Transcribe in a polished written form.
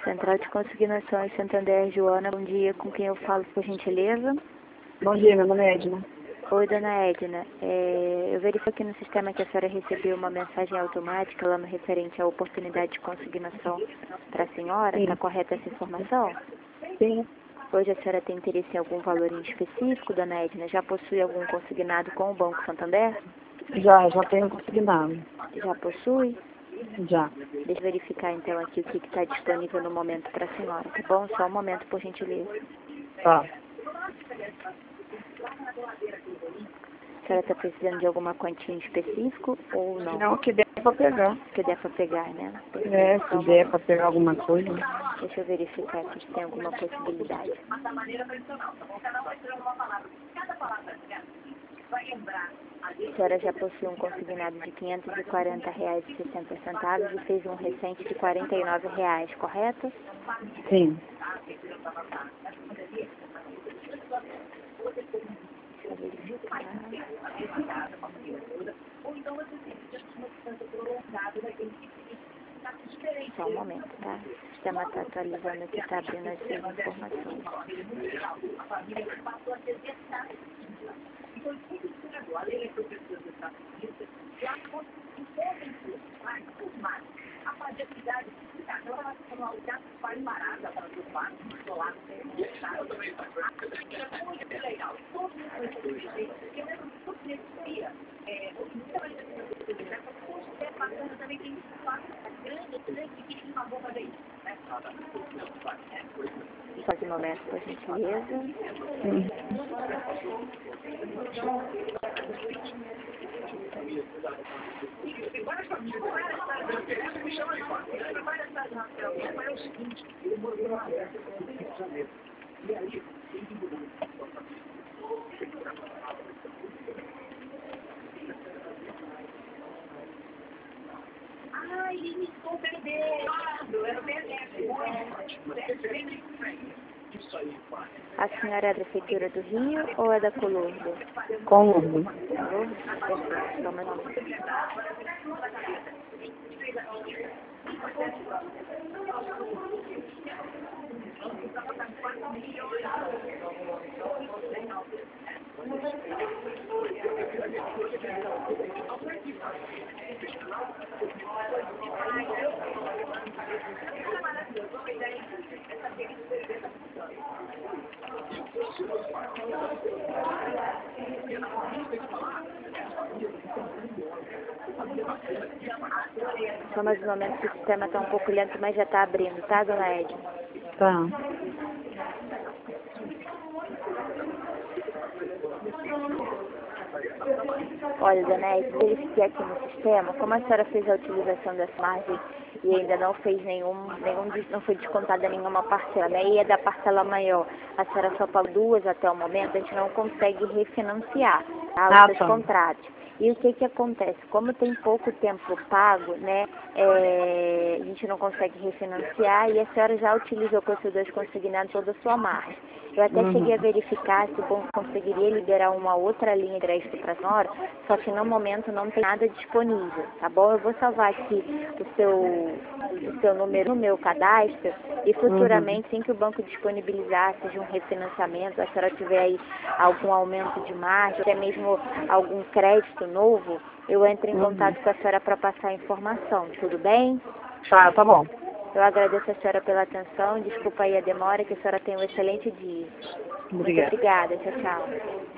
Central de Consignações Santander, Joana, bom dia, com quem eu falo, por gentileza? Bom dia, meu nome é Edna. Oi, dona Edna. Eu verifico aqui no sistema que a senhora recebeu uma mensagem automática lá no referente à oportunidade de consignação para a senhora. Está correta essa informação? Sim. Hoje a senhora tem interesse em algum valor em específico, dona Edna? Já possui algum consignado com o Banco Santander? Já tenho consignado. Já possui? Já. Deixa eu verificar então aqui o que está disponível no momento para a senhora, tá bom? Só um momento, por gentileza. Tá. A senhora está precisando de alguma quantia em específico ou não? Não, que der pra pegar. Que der para pegar, né? Se der pra pegar alguma coisa. Deixa eu verificar aqui se tem alguma possibilidade. A senhora já possui um consignado de R$ 540,60 e fez um recente de R$ 49,00, correto? Sim. Deixa eu verificar. Só um momento, tá? O sistema está atualizando aqui, está abrindo as suas informações. Só de momento, por gentileza. Sim. A senhora é da Prefeitura do Rio ou é da Colombo? Colombo. Colombo? Perfeito, só mais um momento. Só mais um momento que o sistema está um pouco lento, mas já está abrindo, tá, dona Edna? Tá. Olha, dona Edna, verifiquei aqui no sistema, como a senhora fez a utilização dessa margem e ainda não fez não foi descontada nenhuma parcela, né? E é da parcela maior, a senhora só pagou 2 até o momento, a gente não consegue refinanciar, tá, os seus contratos. E o que acontece? Como tem pouco tempo pago, né, a gente não consegue refinanciar e a senhora já utilizou com esses 2 consignados toda a sua margem. Eu até cheguei a verificar se o banco conseguiria liberar uma outra linha de crédito para a senhora, só que no momento não tem nada disponível, tá bom? Eu vou salvar aqui o seu número no meu cadastro e futuramente, assim que o banco disponibilizar, seja um refinanciamento, a senhora tiver aí algum aumento de margem, até mesmo algum crédito novo, eu entro em contato com a senhora para passar a informação, tudo bem? Tá bom. Eu agradeço a senhora pela atenção, desculpa aí a demora, que a senhora tenha um excelente dia. Obrigada. Muito obrigada, tchau, tchau.